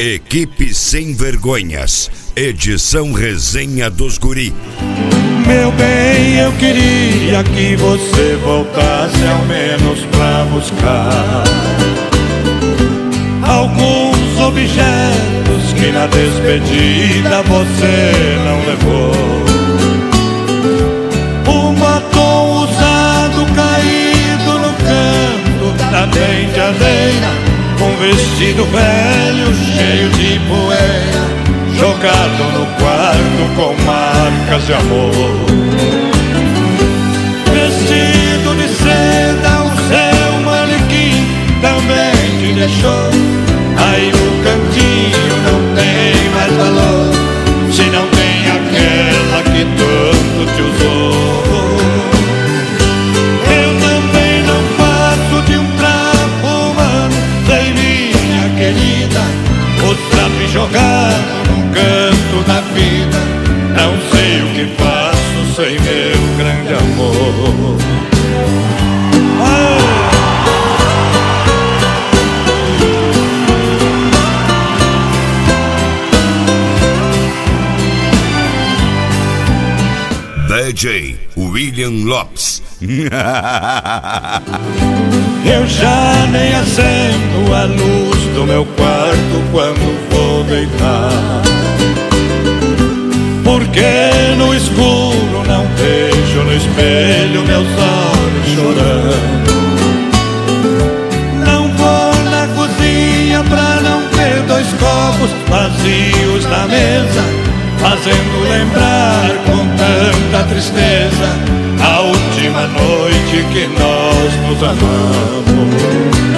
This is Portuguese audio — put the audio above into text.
Equipe Sem Vergonhas, edição Resenha dos Guri. Meu bem, eu queria que você voltasse ao menos pra buscar alguns objetos que na despedida você não levou. Um batom usado caído no canto da penteadeira, um vestido velho cheio de poeira, jogado no quarto com marcas de amor. Vestido de seda, o seu manequim também te deixou. Aí no cantinho não tem mais valor, se não tem aquela que tanto te usou. Eu também não passo de um trapo humano, sei minha querida, o trapo jogado num canto da vida. Não sei o que faço sem meu grande amor. DJ William Lopes. Eu já nem acendo a luz do meu quarto quando vou deitar, porque no escuro não vejo no espelho meus olhos chorando. Não vou na cozinha pra não ter dois copos vazios na mesa, fazendo lembrar com tanta tristeza a última noite que nós nos amamos.